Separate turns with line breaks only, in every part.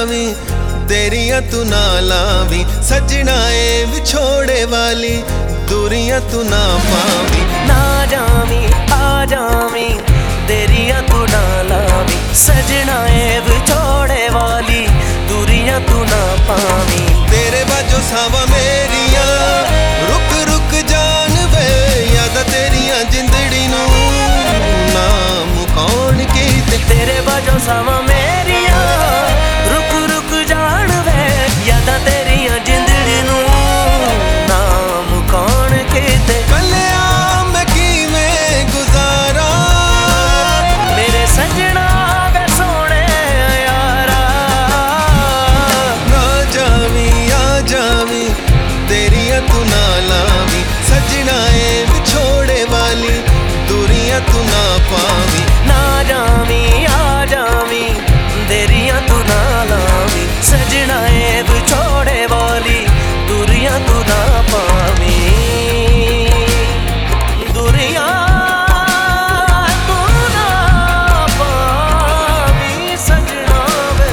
Xavi तेरियां तू ना लावी सजना ए विछोड़े वाली दूरियां तू ना पावी।
ना जावी आ जावी तेरियां तू ना लावी सजना ए विछोड़े वाली दूरियां तू ना पावी।
तेरे बाजो सावा मेरिया रुक रुक जान वे याद तेरियां जिंदड़ी नू ना मुकाउण कीते।
तेरे बाजो सावा मेरिया रुक रुक जान वे याद तेरियां जिंदड़ी नू ना मुकाउण कीते।
कलिया मैं किवें गुजारा
मेरे सजना वे सोने यारा।
ना जावी आ जावी तेरियां तू ना लावी सजना ए विछोड़े वाली दूरियां तू ना पावी।
ना जावी आ जावी तेरियां तू ना लावी सजना ए विछोड़े वाली दूरियां तू ना पावी। दूरियां तू ना पावी सजना वे।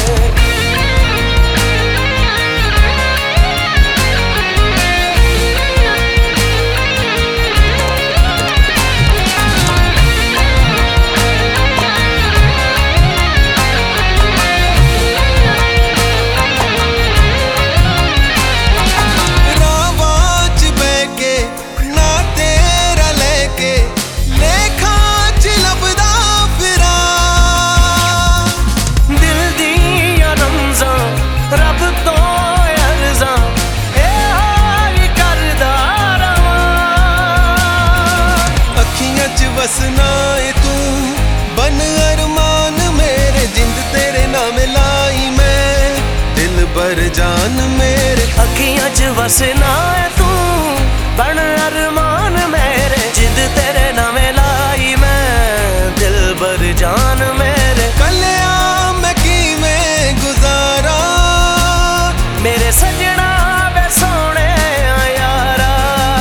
वसना है तू बन अरमान मेरे जिंद तेरे नाम लाई मैं दिल बर जान मेरे।
अखियां च वसना है तू बन अरमान मेरे जिंद तेरे नाम लाई मैं दिल बर जान मेरे।
कलिया मैं किवें गुजारा
मेरे सजना वे सोने यारा।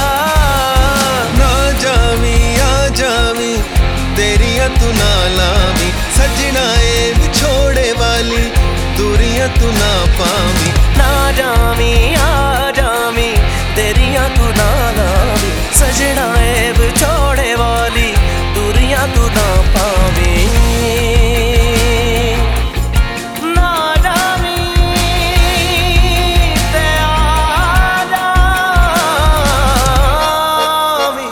ना जावी आ जावी तेरियां तू ना लावी सजना ए विछोड़े वाली दूरियां तू ना पावी।
ना जावी आ जावी तेरियां तू ना लावी सजना ए विछोड़े वाली दूरियां तू ना पावी। ना जावी ते आ जावी।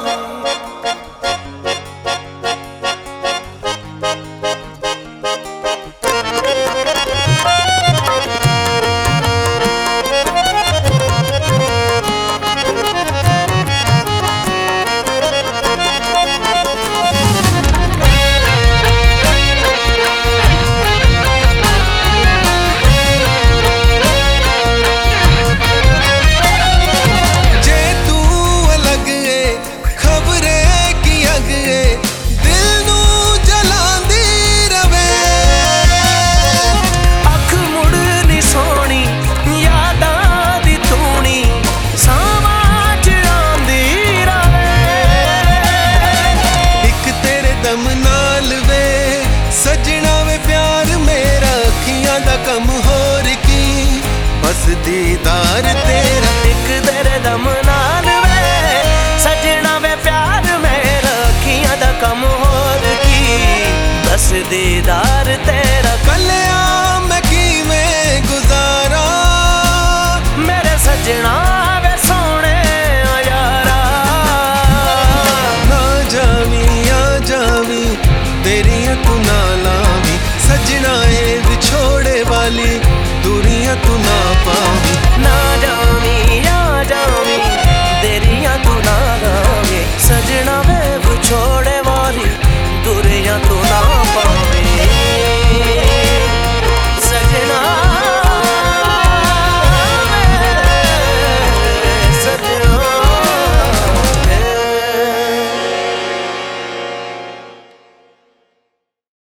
बस दीदार तेरा
एक तेरे दम नाल वे सजना वे प्यार मेरा अखियां दा कम होर की बस दीदार।